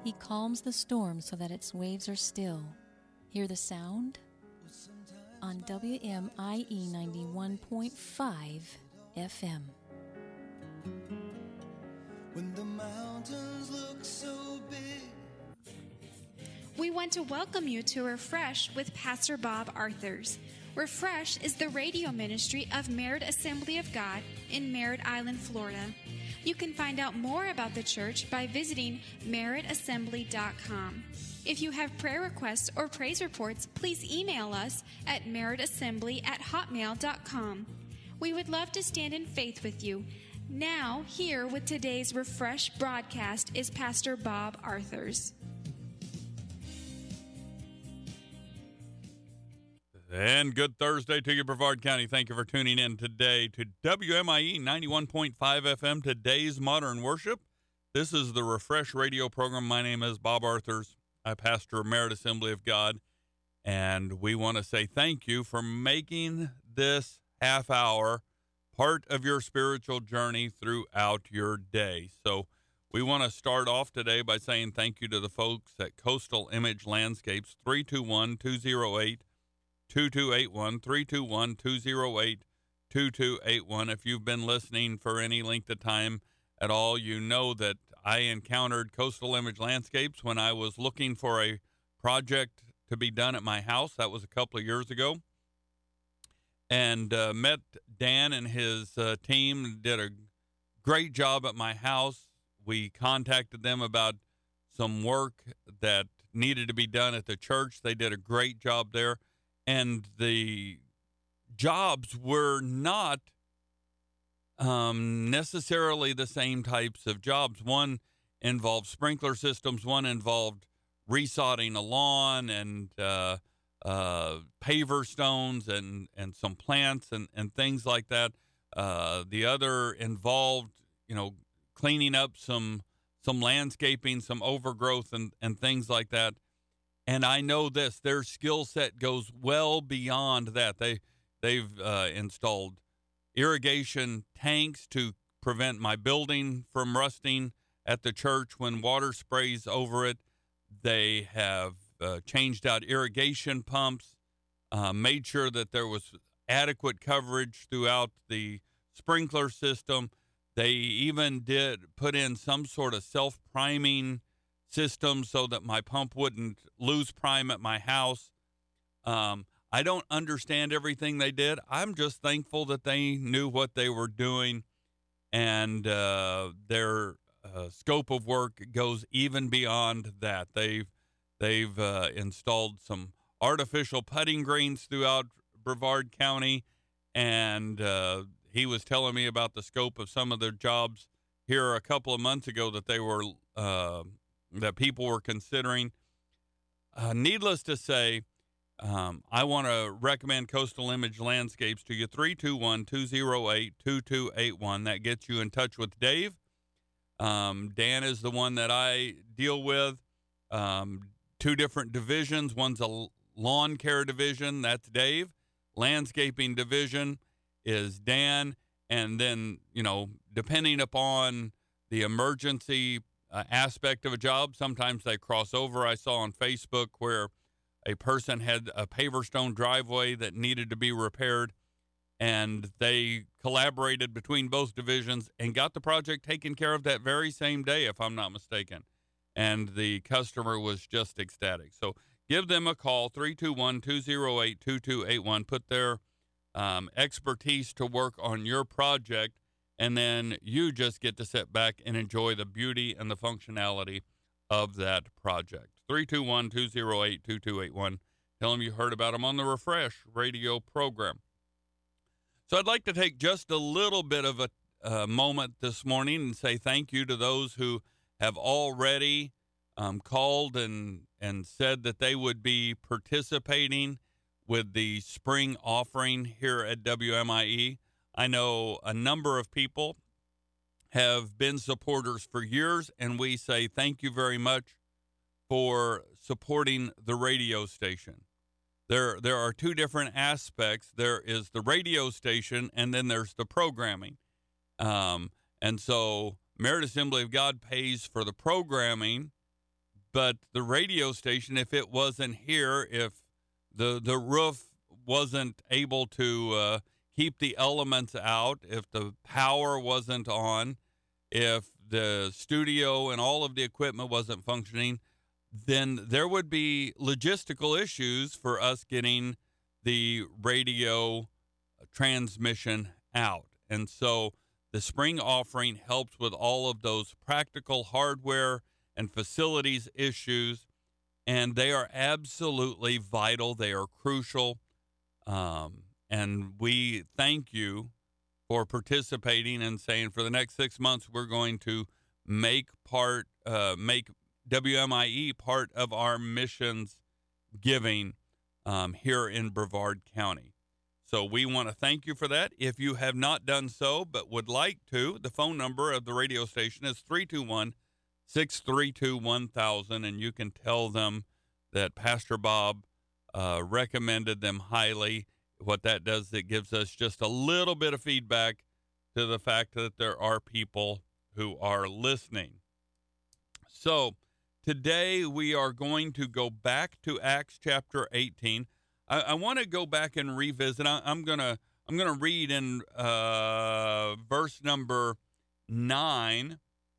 He calms the storm so that its waves are still. Hear the sound? On WMIE 91.5 FM. When the mountains look so big. We want to welcome you to Refresh with Pastor Bob Arthurs. Refresh is the radio ministry of Merritt Assembly of God in Merritt Island, Florida. You can find out more about the church by visiting merrittassembly.com. If you have prayer requests or praise reports, please email us at merrittassembly@hotmail.com. We would love to stand in faith with you. Now, here with today's Refresh broadcast is Pastor Bob Arthurs. And good Thursday to you, Brevard County. Thank you for tuning in today to WMIE 91.5 FM, today's Modern Worship. This is the Refresh radio program. My name is Bob Arthurs. I pastor Merritt Assembly of God, and we want to say thank you for making this half hour part of your spiritual journey throughout your day. So we want to start off today by saying thank you to the folks at Coastal Image Landscapes, 321-208-2281, 321-208-2281. If you've been listening for any length of time at all, you know that I encountered Coastal Image Landscapes when I was looking for a project to be done at my house. That was a couple of years ago. And met Dan and his team, did a great job at my house. We contacted them about some work that needed to be done at the church. They did a great job there. And the jobs were not necessarily the same types of jobs. One involved sprinkler systems. One involved resodding a lawn and paver stones and some plants and things like that. The other involved, cleaning up some landscaping, some overgrowth and things like that. And I know this, their skill set goes well beyond that. They've installed irrigation tanks to prevent my building from rusting at the church when water sprays over it. They have changed out irrigation pumps, made sure that there was adequate coverage throughout the sprinkler system. They even did put in some sort of self-priming system so that my pump wouldn't lose prime at my house. I don't understand everything they did. I'm just thankful that they knew what they were doing, and their scope of work goes even beyond that. They've installed some artificial putting greens throughout Brevard County, and he was telling me about the scope of some of their jobs here a couple of months ago that they were that people were considering. Needless to say, I want to recommend Coastal Image Landscapes to you, 321-208-2281. That gets you in touch with Dave. Dan is the one that I deal with. Two different divisions. One's a lawn care division. That's Dave. Landscaping division is Dan. And then, depending upon the emergency aspect of a job, sometimes they cross over. I saw on Facebook where a person had a paver stone driveway that needed to be repaired, and they collaborated between both divisions and got the project taken care of that very same day, if I'm not mistaken. And the customer was just ecstatic. So give them a call, 321-208-2281. Put their expertise to work on your project, and then you just get to sit back and enjoy the beauty and the functionality of that project. 321-208-2281. Tell them you heard about them on the Refresh radio program. So I'd like to take just a little bit of a moment this morning and say thank you to those who have already called and said that they would be participating with the spring offering here at WMIE. I know a number of people have been supporters for years, and we say thank you very much for supporting the radio station. There are two different aspects. There is the radio station, and then there's the programming. And so Merritt Assembly of God pays for the programming, but the radio station, if it wasn't here, if the roof wasn't able to keep the elements out, if the power wasn't on, if the studio and all of the equipment wasn't functioning, then there would be logistical issues for us getting the radio transmission out. And so the spring offering helps with all of those practical hardware and facilities issues, and they are absolutely vital. They are crucial. And we thank you for participating and saying for the next 6 months, we're going to make WMIE part of our missions giving here in Brevard County. So we want to thank you for that. If you have not done so but would like to, the phone number of the radio station is 321-632-1000, and you can tell them that Pastor Bob recommended them highly. What that does, it gives us just a little bit of feedback to the fact that there are people who are listening. So today we are going to go back to Acts chapter 18. I want to go back and revisit. I'm gonna read in verse number 9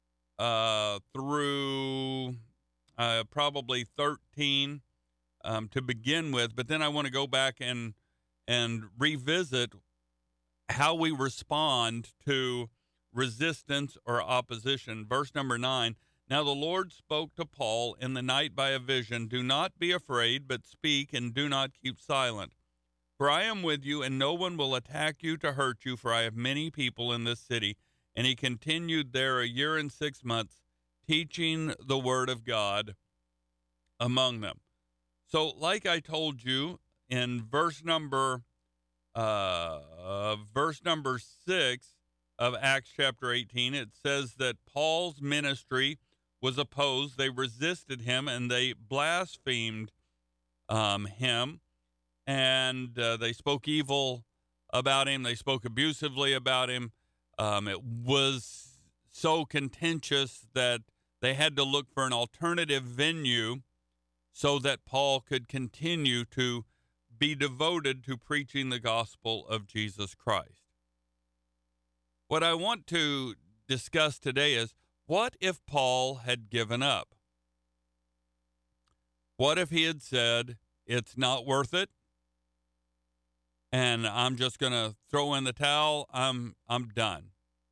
through probably 13 to begin with, but then I want to go back and revisit how we respond to resistance or opposition. Verse number 9. Now the Lord spoke to Paul in the night by a vision. Do not be afraid, but speak, and do not keep silent. For I am with you, and no one will attack you to hurt you, for I have many people in this city. And he continued there 1 year and 6 months, teaching the word of God among them. So like I told you, in verse number 6 of Acts chapter 18, it says that Paul's ministry was opposed. They resisted him, and they blasphemed him, and they spoke evil about him. They spoke abusively about him. It was so contentious that they had to look for an alternative venue so that Paul could continue to be devoted to preaching the gospel of Jesus Christ. What I want to discuss today is, what if Paul had given up? What if he had said, it's not worth it, and I'm just going to throw in the towel, I'm done?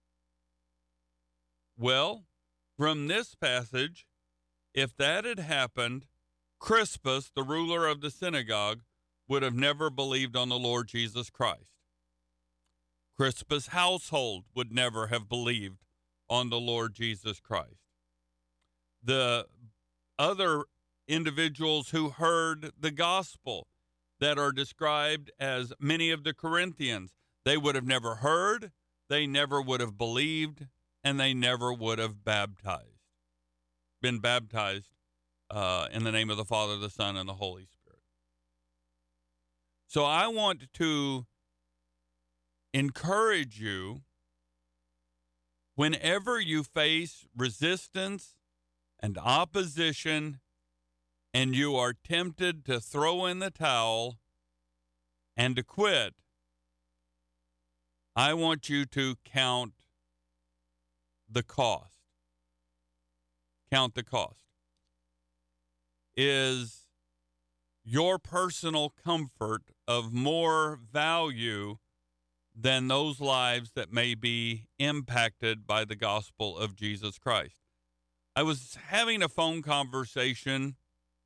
Well, from this passage, if that had happened, Crispus, the ruler of the synagogue, would have never believed on the Lord Jesus Christ. Crispus' household would never have believed on the Lord Jesus Christ. The other individuals who heard the gospel that are described as many of the Corinthians, they would have never heard, they never would have believed, and they never would have been baptized in the name of the Father, the Son, and the Holy Spirit. So I want to encourage you, whenever you face resistance and opposition and you are tempted to throw in the towel and to quit, I want you to count the cost. Count the cost. Is your personal comfort of more value than those lives that may be impacted by the gospel of Jesus Christ? I was having a phone conversation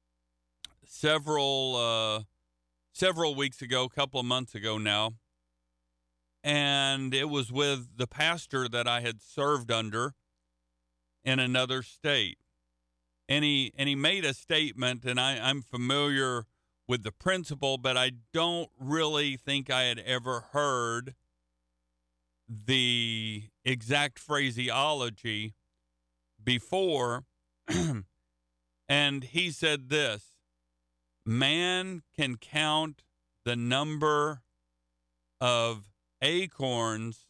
several weeks ago, a couple of months ago now, and it was with the pastor that I had served under in another state. And he made a statement, and I'm familiar with the principle, but I don't really think I had ever heard the exact phraseology before. And he said this: man can count the number of acorns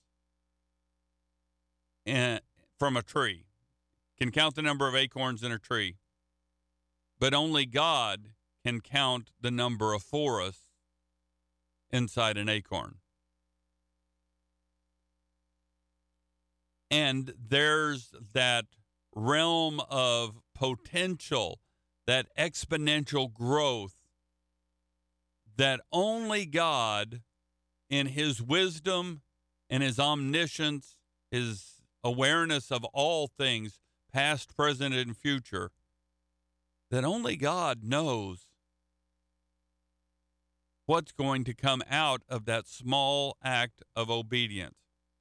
from a tree, can count the number of acorns in a tree, but only God can count the number of forests inside an acorn. And there's that realm of potential, that exponential growth that only God, in his wisdom and his omniscience, his awareness of all things, past, present, and future, that only God knows what's going to come out of that small act of obedience.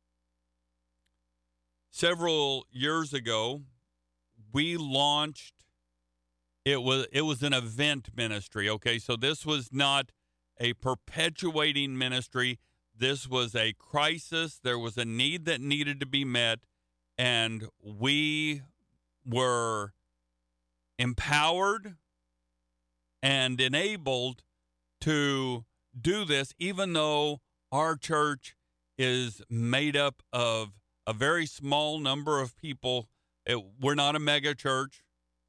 Several years ago, we launched, it was an event ministry, okay? So this was not a perpetuating ministry. This was a crisis. There was a need that needed to be met, and we were empowered and enabled to do this, even though our church is made up of a very small number of people. We're not a mega church.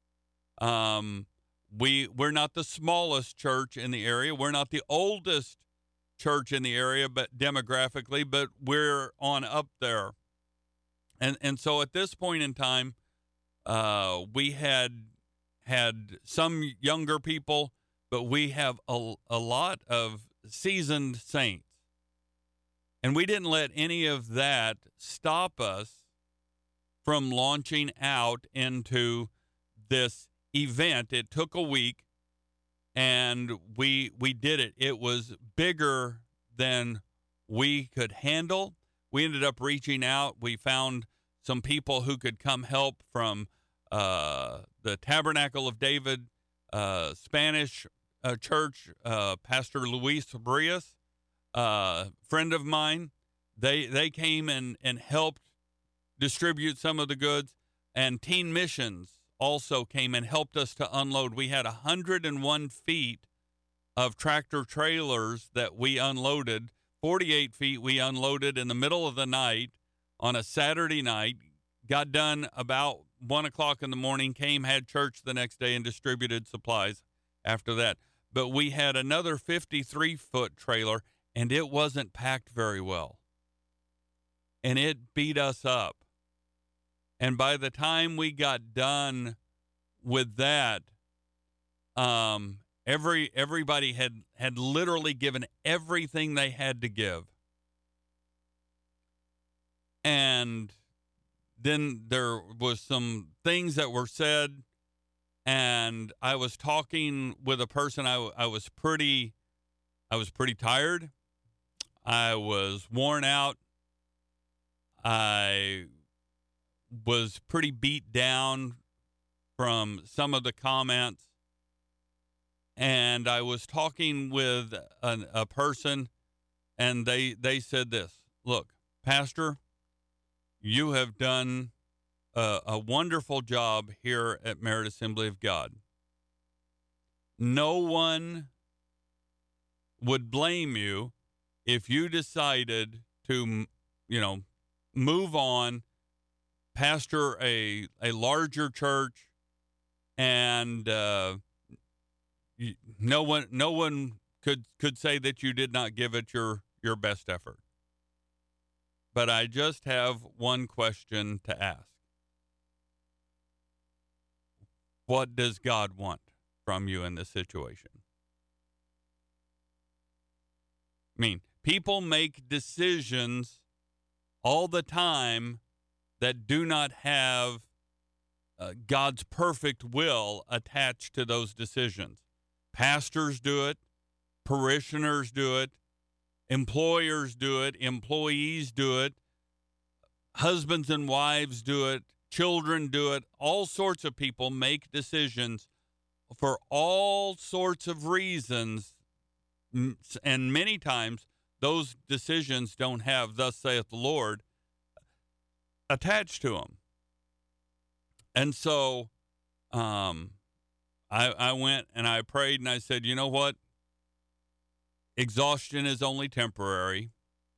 We're not the smallest church in the area. We're not the oldest church in the area, but demographically, but we're on up there. And so at this point in time, we had some younger people, but we have a lot of seasoned saints. And we didn't let any of that stop us from launching out into this event. It took a week, and we did it. It was bigger than we could handle. We ended up reaching out. We found some people who could come help from the Tabernacle of David Spanish church, Pastor Luis Fabrias, friend of mine. They came and helped distribute some of the goods, and Teen Missions also came and helped us to unload. We had 101 feet of tractor trailers that we unloaded. 48 feet we unloaded in the middle of the night on a Saturday night. Got done about 1 o'clock in the morning, came, had church the next day, and distributed supplies after that. But we had another 53-foot trailer, and it wasn't packed very well. And it beat us up. And by the time we got done with that, everybody had literally given everything they had to give. And then there was some things that were said, and I was talking with a person. I was pretty tired. I was worn out. I was pretty beat down from some of the comments. And I was talking with a person, and they said this: "Look, Pastor, you have done a wonderful job here at Merit Assembly of God. No one would blame you if you decided to, move on, pastor a larger church, and no one could say that you did not give it your best effort. But I just have one question to ask. What does God want from you in this situation?" I mean, people make decisions all the time that do not have God's perfect will attached to those decisions. Pastors do it. Parishioners do it. Employers do it. Employees do it. Husbands and wives do it. Children do it. All sorts of people make decisions for all sorts of reasons. And many times those decisions don't have "Thus saith the Lord" attached to them. And so I went and I prayed and I said, you know what? Exhaustion is only temporary.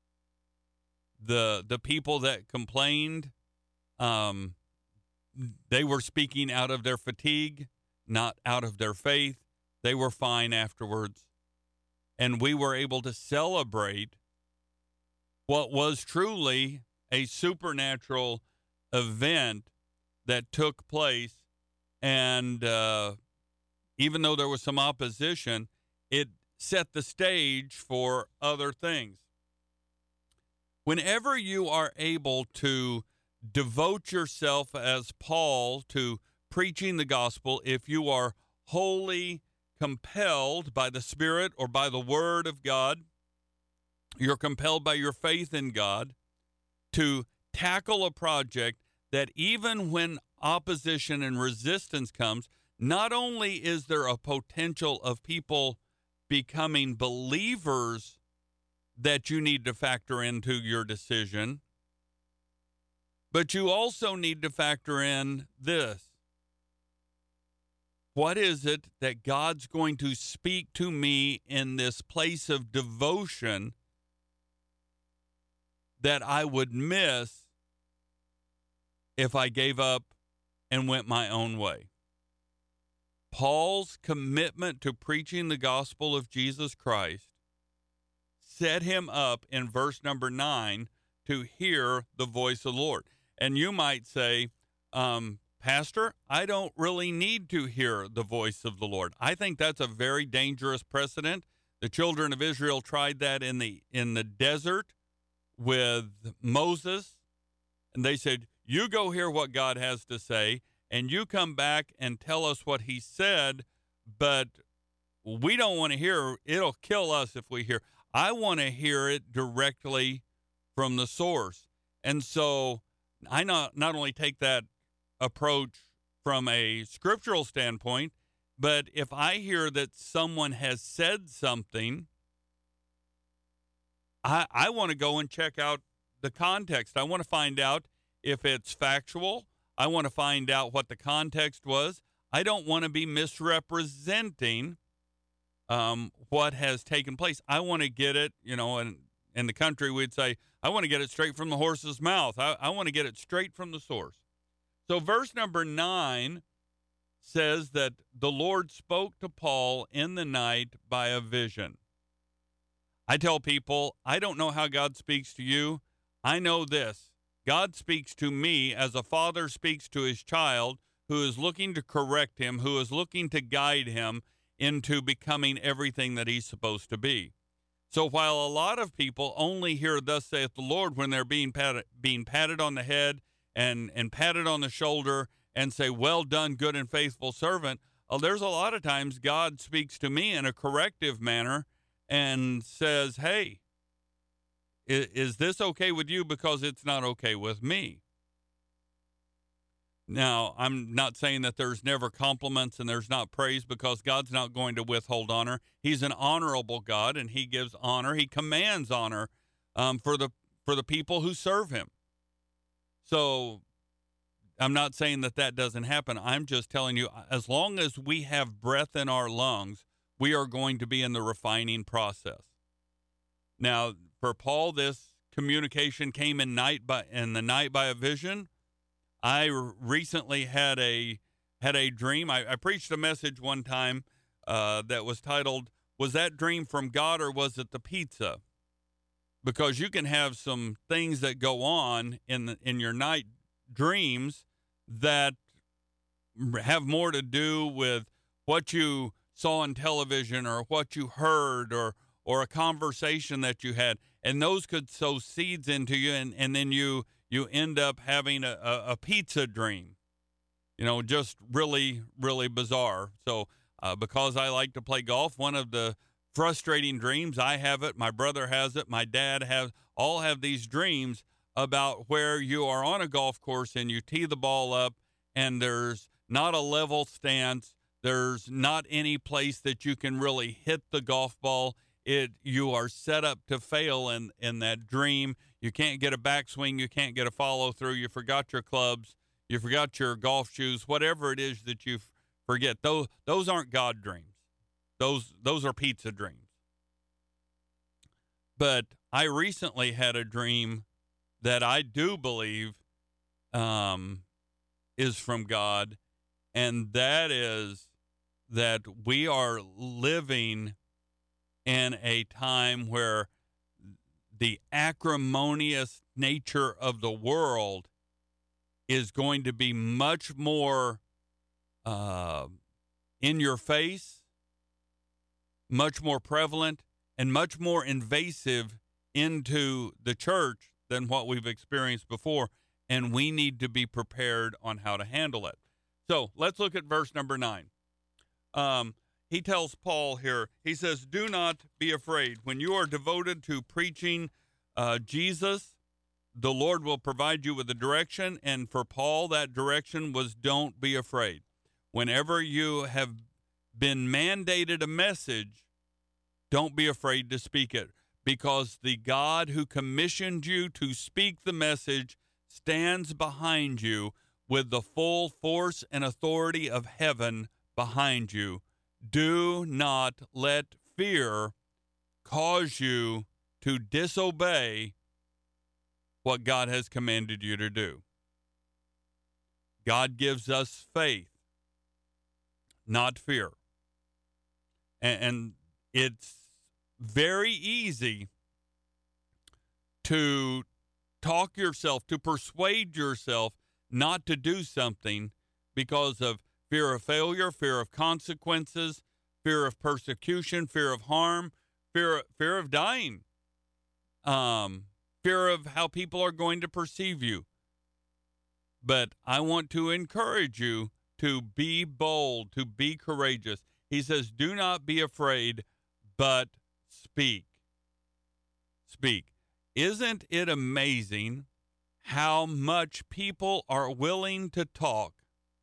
The people that complained, they were speaking out of their fatigue, not out of their faith. They were fine afterwards. And we were able to celebrate what was truly a supernatural event that took place. And even though there was some opposition, it set the stage for other things. Whenever you are able to devote yourself as Paul to preaching the gospel, if you are wholly compelled by the Spirit or by the Word of God, you're compelled by your faith in God to tackle a project that even when opposition and resistance comes, not only is there a potential of people becoming believers that you need to factor into your decision, but you also need to factor in this. What is it that God's going to speak to me in this place of devotion that I would miss if I gave up and went my own way? Paul's commitment to preaching the gospel of Jesus Christ set him up in verse number 9 to hear the voice of the Lord. And you might say, Pastor, I don't really need to hear the voice of the Lord. I think that's a very dangerous precedent. The children of Israel tried that in the desert with Moses, and they said, you go hear what God has to say, and you come back and tell us what he said, but we don't want to hear. It'll kill us if we hear. I want to hear it directly from the source. And so I not only take that approach from a scriptural standpoint, but if I hear that someone has said something, I want to go and check out the context. I want to find out if it's factual. I want to find out what the context was. I don't want to be misrepresenting what has taken place. I want to get it, and in the country we'd say, I want to get it straight from the horse's mouth. I want to get it straight from the source. So verse number 9 says that the Lord spoke to Paul in the night by a vision. I tell people, I don't know how God speaks to you. I know this. God speaks to me as a father speaks to his child who is looking to correct him, who is looking to guide him into becoming everything that he's supposed to be. So while a lot of people only hear thus saith the Lord when they're being patted on the head and patted on the shoulder and say, well done, good and faithful servant, there's a lot of times God speaks to me in a corrective manner and says, hey, is this okay with you because it's not okay with me? Now, I'm not saying that there's never compliments and there's not praise, because God's not going to withhold honor. He's an honorable God, and he gives honor. He commands honor for the people who serve him. So I'm not saying that doesn't happen. I'm just telling you, as long as we have breath in our lungs, we are going to be in the refining process. Now, for Paul, this communication came in the night by a vision. I recently had a dream. I preached a message one time that was titled, "Was that dream from God or was it the pizza?" Because you can have some things that go on in your night dreams that have more to do with what you saw on television or what you heard or a conversation that you had, and those could sow seeds into you, and then you end up having a pizza dream, just really, really bizarre. So because I like to play golf, one of the frustrating dreams, I have it, my brother has it, my dad all have these dreams about where you are on a golf course and you tee the ball up and there's not a level stance. There's not any place that you can really hit the golf ball. You are set up to fail in that dream. You can't get a backswing. You can't get a follow through. You forgot your clubs. You forgot your golf shoes. Whatever it is that you forget, those aren't God dreams. Those are pizza dreams. But I recently had a dream that I do believe is from God, and that is that we are living in a time where the acrimonious nature of the world is going to be much more in your face, much more prevalent, and much more invasive into the church than what we've experienced before. And we need to be prepared on how to handle it. So let's look at verse number 9. He tells Paul here, he says, do not be afraid. When you are devoted to preaching Jesus, the Lord will provide you with a direction. And for Paul, that direction was don't be afraid. Whenever you have been mandated a message, don't be afraid to speak it, because the God who commissioned you to speak the message stands behind you with the full force and authority of heaven behind you. Do not let fear cause you to disobey what God has commanded you to do. God gives us faith, not fear. And it's very easy to talk yourself, to persuade yourself not to do something because of fear of failure, fear of consequences, fear of persecution, fear of harm, fear of dying, fear of how people are going to perceive you. But I want to encourage you to be bold, to be courageous. He says, do not be afraid, but speak. Speak. Isn't it amazing how much people are willing to talk,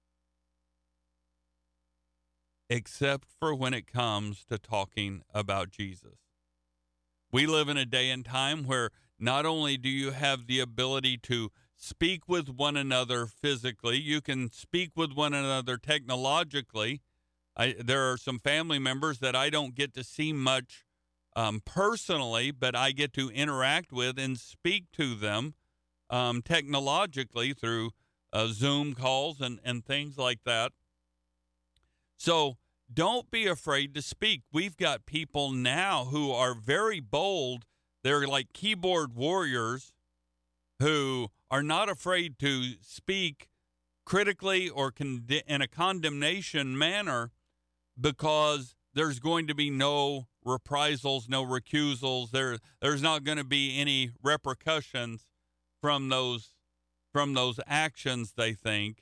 except for when it comes to talking about Jesus? We live in a day and time where not only do you have the ability to speak with one another physically, you can speak with one another technologically. There are some family members that I don't get to see much personally, but I get to interact with and speak to them technologically through Zoom calls and things like that. So don't be afraid to speak. We've got people now who are very bold. They're like keyboard warriors who are not afraid to speak critically or in a condemnation manner, because there's going to be no reprisals, no recusals. There's not going to be any repercussions from those actions, they think.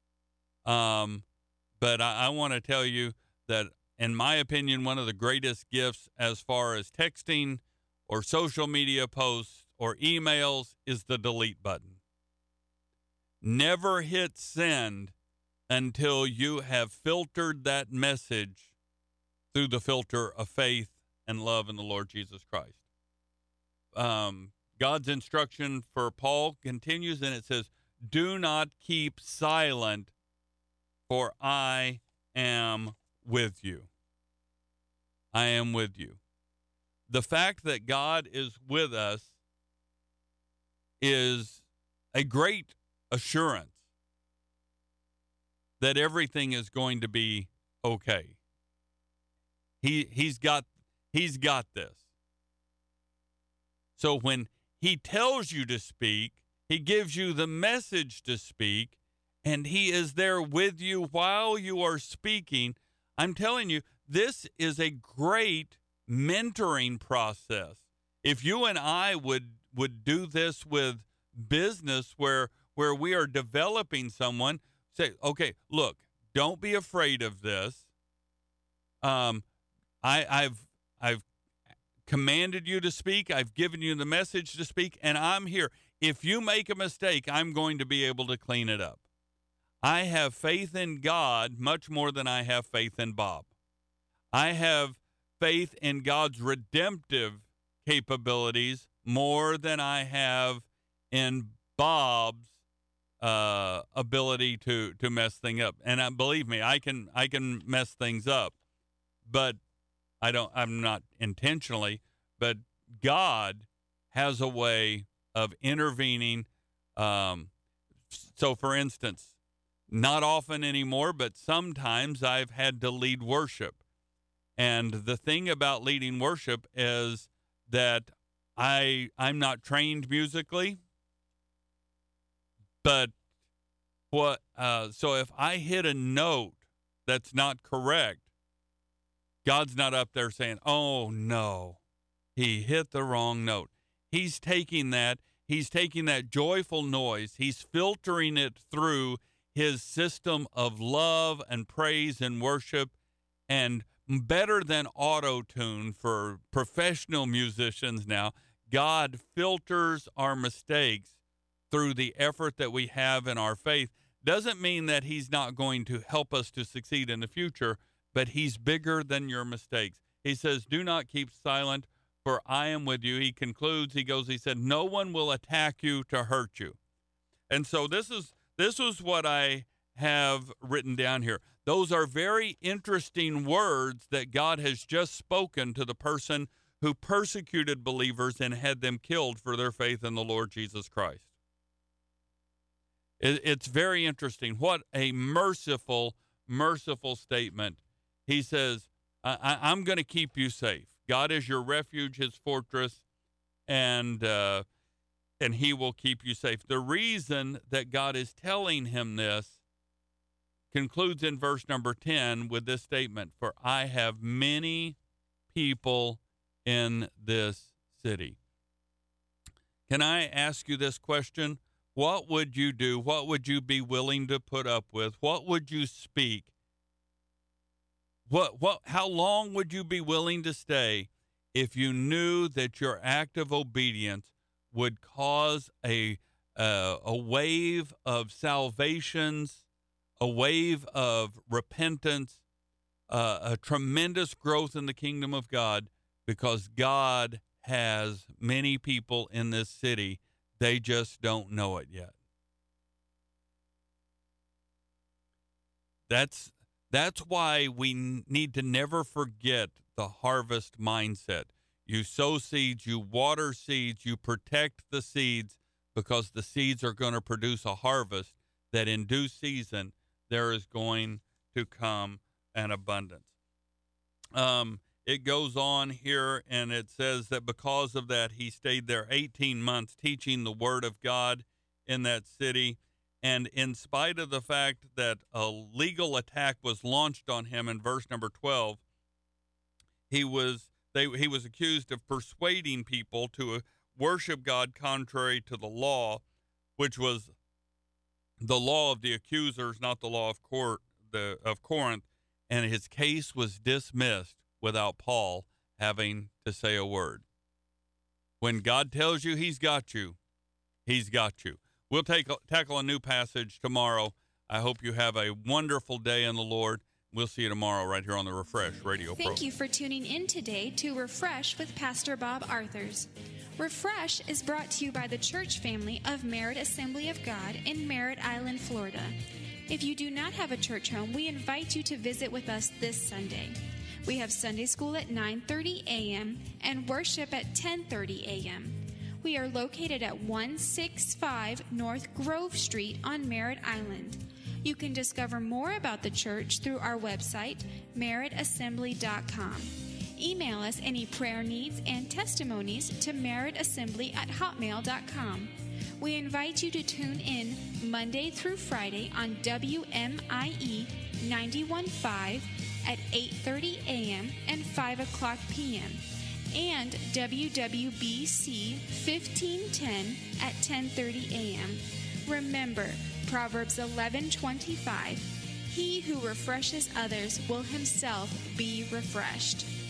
But I want to tell you that, in my opinion, one of the greatest gifts as far as texting or social media posts or emails is the delete button. Never hit send until you have filtered that message through the filter of faith and love in the Lord Jesus Christ. God's instruction for Paul continues, and it says, do not keep silent, for I am with you. I am with you. The fact that God is with us is a great assurance that everything is going to be okay. He's got this. So when he tells you to speak, he gives you the message to speak, and he is there with you while you are speaking. I'm telling you, this is a great mentoring process. If you and I would do this with business where we are developing someone, say, okay, look, don't be afraid of this. I've commanded you to speak. I've given you the message to speak, and I'm here. If you make a mistake, I'm going to be able to clean it up. I have faith in God much more than I have faith in Bob. I have faith in God's redemptive capabilities more than I have in Bob's ability to mess things up. And believe me, I can mess things up, but I'm not intentionally, but God has a way of intervening. So for instance, Not often anymore, but sometimes I've had to lead worship. And the thing about leading worship is that I'm not trained musically, but so if I hit a note that's not correct, God's not up there saying, "Oh no, he hit the wrong note." He's taking that joyful noise, he's filtering it through his system of love and praise and worship, and better than auto-tune for professional musicians now, God filters our mistakes through the effort that we have in our faith. Doesn't mean that he's not going to help us to succeed in the future, but he's bigger than your mistakes. He says, "Do not keep silent, for I am with you." He concludes, he said, "No one will attack you to hurt you." And so this is what I have written down here. Those are very interesting words that God has just spoken to the person who persecuted believers and had them killed for their faith in the Lord Jesus Christ. It's very interesting. What a merciful, merciful statement. He says, I'm going to keep you safe. God is your refuge, his fortress, and he will keep you safe. The reason that God is telling him this concludes in verse number 10 with this statement, "For I have many people in this city." Can I ask you this question? What would you do? What would you be willing to put up with? What would you speak? How long would you be willing to stay if you knew that your act of obedience would cause a wave of salvations, a wave of repentance, a tremendous growth in the kingdom of God, because God has many people in this city. They just don't know it yet. That's why we need to never forget the harvest mindset. You sow seeds, you water seeds, you protect the seeds, because the seeds are going to produce a harvest that in due season there is going to come an abundance. It goes on here, and it says that because of that, he stayed there 18 months teaching the word of God in that city. And in spite of the fact that a legal attack was launched on him in verse number 12, he was accused of persuading people to worship God contrary to the law, which was the law of the accusers, not the law of Corinth. And his case was dismissed without Paul having to say a word. When God tells you he's got you, he's got you. We'll tackle a new passage tomorrow. I hope you have a wonderful day in the Lord. We'll see you tomorrow right here on the Refresh Radio program. Thank you for tuning in today to Refresh with Pastor Bob Arthurs. Refresh is brought to you by the church family of Merritt Assembly of God in Merritt Island, Florida. If you do not have a church home, we invite you to visit with us this Sunday. We have Sunday school at 9:30 a.m. and worship at 10:30 a.m. We are located at 165 North Grove Street on Merritt Island. You can discover more about the church through our website, merrittassembly.com. Email us any prayer needs and testimonies to merrittassembly@hotmail.com. We invite you to tune in Monday through Friday on WMIE 91.5 at 8:30 a.m. and 5 o'clock p.m. and WWBC 1510 at 10:30 a.m. Remember, Proverbs 11:25, "He who refreshes others will himself be refreshed."